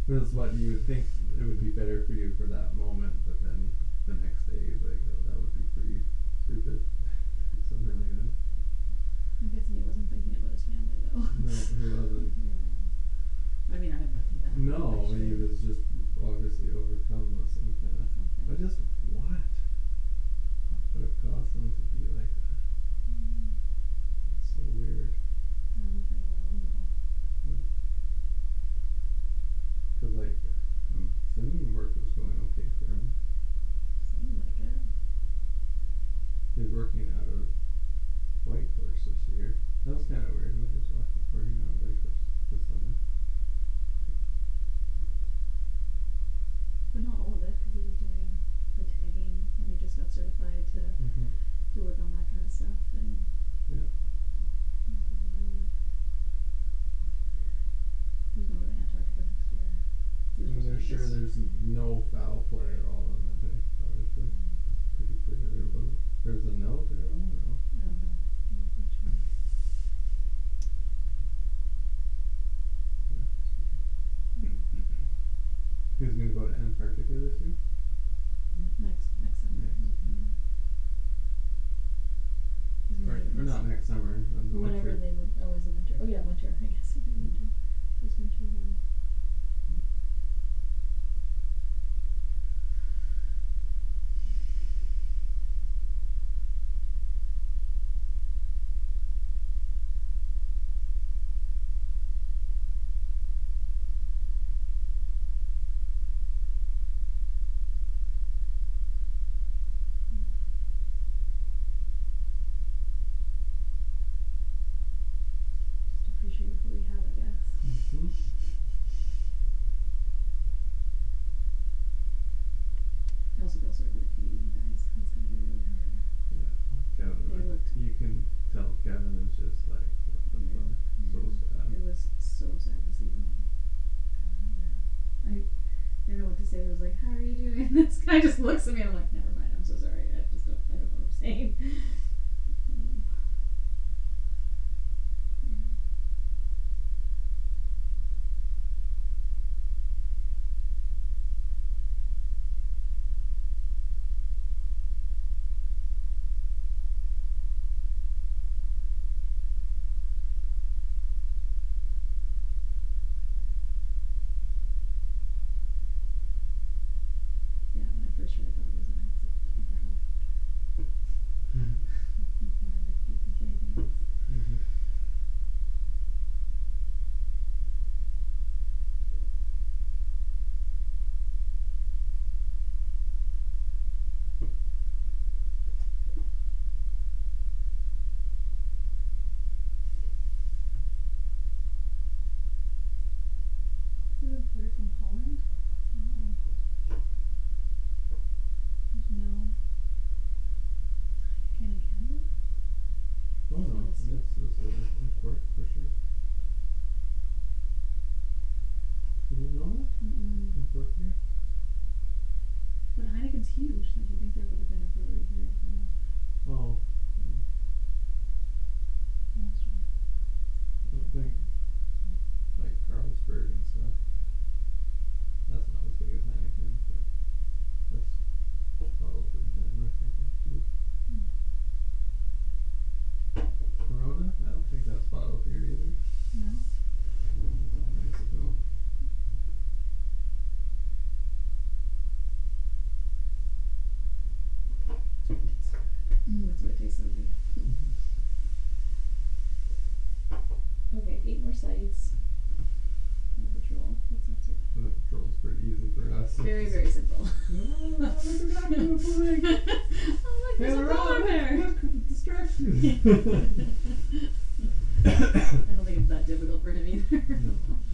Because what you would think it would be better for you for that moment, but then the next day you're like, oh, that would be pretty stupid. Something like that. I guess he wasn't thinking about his family though. No, he wasn't. Yeah. I mean, I have no idea. No, he was just obviously overcome with some kind of. Something. But just what? What would have caused him to be like that? That's so weird. Very well, no. Cause like, I'm assuming work was going okay for him. Seemed like it. He's working out of Whitehorse this year. That was kind of weird. He was working out of Whitehorse this summer. But not all of it, because he was doing the tagging when he just got certified to work on that kind of stuff and. Yeah. He's going to go to Antarctica next year. And they're sure there's no foul play at all in that thing. Obviously, it's pretty clear there was. There's a note there. I don't know. I don't know. I'm not quite sure. He was gonna go to Antarctica this year. Next summer. Yeah. Or not next summer. Whenever they would. Oh, is it winter? Oh yeah, winter. I guess it'd be winter. This winter one. Just appreciate what we have, I guess. I also feel sorry for the Canadian guys. That's gonna be really hard. Yeah, Kevin. You can tell Kevin is just like, what the fuck? So sad. It was so sad to see them. I didn't know what to say. I was like, "How are you doing?" This guy just looks at me, and I'm like, "Never mind. I'm so sorry. I don't know what I'm saying." Yeah, when I first heard, I thought it was an accident. Why would you think anything else? Is it imported from Holland? Oh. There's no Heineken in Canada? Oh no, this is import for sure. You didn't know that? Import beer? But Heineken's huge. Like, you think there would have been a brewery here as well. Oh. That's right. I don't think like Carlsberg and stuff. That's not as big as Heineken, but that's bottled in Denmark, I think too. Corona? I don't think that's bottled here either. No? It's all Mexico. That's why it tastes so good. Okay, 8 more sites. And a patrol. That's not so bad. And the patrol's pretty easy for us. Very, very simple. Oh, look at that beautiful thing. Oh, look, there's a polar bear. Look, the distraction. I don't think it's that difficult for him either. No.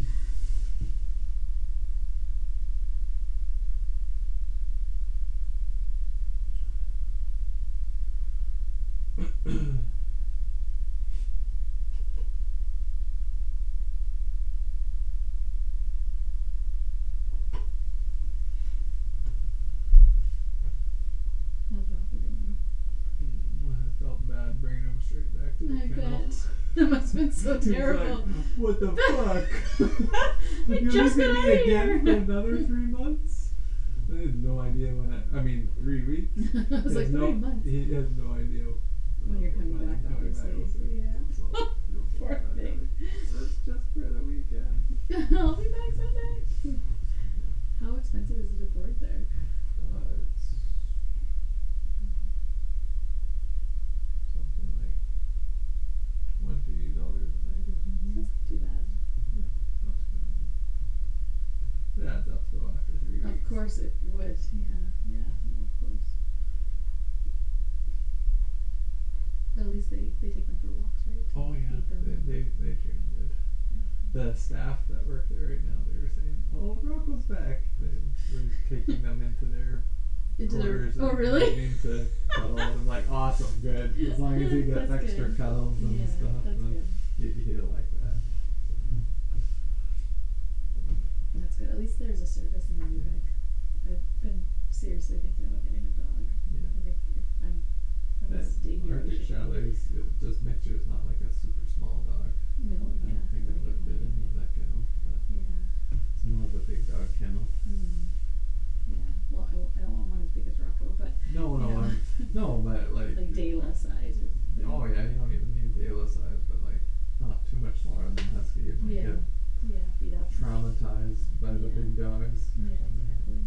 How's Rafa doing? I felt bad bringing him straight back to the I kennel. bet. That must have been so so He's terrible. like, what the fuck? We You're just leaving got me outta again for here. another 3 months? I have no idea when I mean 3 weeks. I was He like has 3 months. He has no idea When you're coming back, I'm coming back. obviously. Yeah. So, feels so Poor bad. thing. That's just for the weekend. I'll be back Sunday. How expensive is it to board there? It's something like $20 a night or something. That's not too bad. Not too bad. It adds up though after 3 weeks. Of course it would. Yeah. No, of course. But at least they take them for walks, right? Oh yeah, Feed them. they treat them good. Yeah. The staff that work there right now, they were saying, "Oh, Rocco's back." They were taking them into their Into quarters the. Oh and really? beginning to cuddle. I'm like, awesome, good. As long as he gets That's extra good. cuddles and Yeah, stuff, that's then good. he'll like that. That's good. At least there's a service in Rubik. I've been seriously thinking about getting a dog. Yeah. I think if I'm gonna stay here, I Arctic should. Chalets, just make sure it's not like a super small dog. No, I yeah. don't think like it would fit in with that kennel, but Yeah. it's more of a big dog kennel. Yeah. Well, I don't want one as big as Rocco, but No, you know. no, but like Dayla size. oh yeah, you don't even need Dayla size, but like not too much smaller than Husky. You might Yeah. get Yeah. Beat up. traumatized by the Yeah. big dogs. Yeah. Exactly.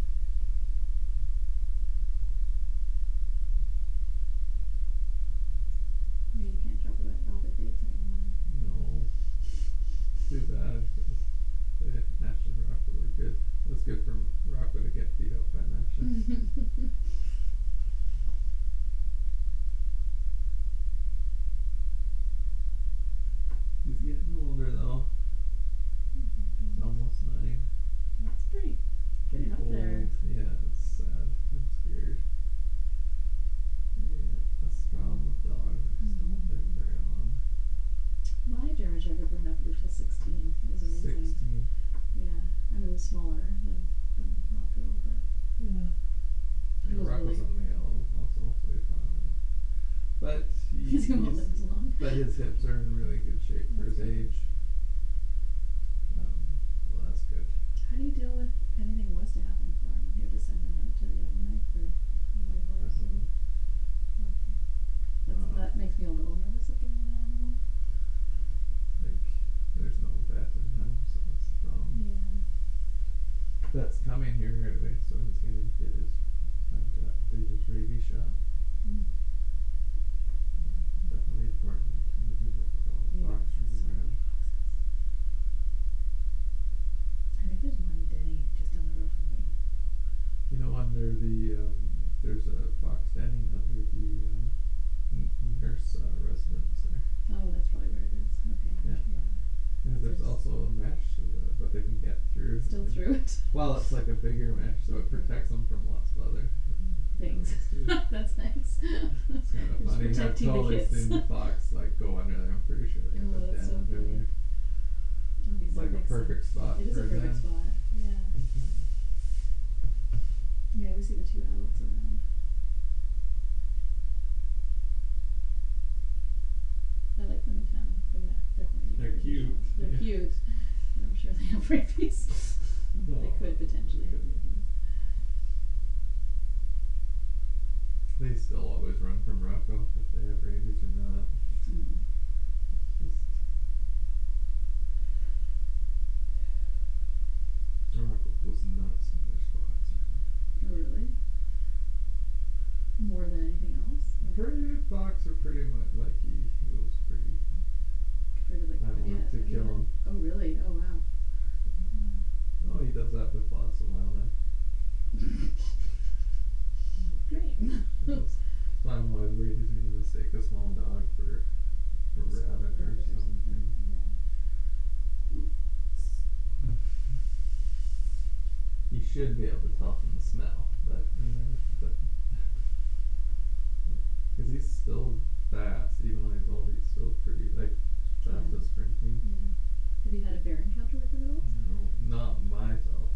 Yeah, you can't drop it off at dates anymore. No, too bad. 'Cause Nash and Rocco were good. It was good for Rocco to get beat up by Nash. He's getting older though. He's almost 9. That's pretty Pretty up old. there. Yeah, it's sad. I'm scared. Yeah, that's the problem with dogs. They just don't live very long. My German Shepherd growing up lived till 16. It was amazing. 16. Yeah, I mean it was smaller than Rocco, but Yeah. It was Rocco's really- a male also, so he probably. But he won't live as long. but his hips are in really good shape for his That's good. age. Well, that's good. How do you deal with if anything was to happen for him? You have to send him out to Yellowknife or White Horse. Definitely. Okay. That makes me a little nervous of getting an animal. Like, there's no vet in him, so that's the problem. Yeah. Vet's coming here right away, so he's gonna get his time to update his rabies shot. Definitely important in the visit with all the fox so running many around. foxes. I think there's one denny just down the road from me. You know, under the there's a fox denning under the nurse residence there. Oh, that's probably where it is. Okay. Yeah. Yeah, there's also a mesh, but they can get through. Still through it. Well, it's like a bigger mesh, so it protects them from lots of other Things. too. That's nice. It's kind of Just funny. I've protecting the totally kids. seen the fox like go under there. I'm pretty sure they have Oh, a that's den so under funny. there. Okay, It's that like a makes perfect sense. spot It is for a perfect them. spot. Yeah. Yeah, we see the 2 adults around. I like them in town. They're gonna definitely. They're rabies cute. shots. They're Yeah. cute. And I'm sure they have rabies. No, They could potentially have rabies. They still always run from Rocco if they have rabies or not. It's just Rocco goes nuts when there's fox around. Oh really? More than anything else? Fox are pretty much like he goes pretty. Compared to like I want to kill him. Oh really? Oh wow. Oh, he does that with lots of wildlife. Great. That's why I'm always worried he's gonna mistake a small dog for a rabbit or something. Yeah. He should be able to tell from the smell, but you know, because he's still fast, even though he's old. He's still pretty like fast Yeah. as sprinting. Yeah. Have you had a bear encounter with him at all? No, not myself.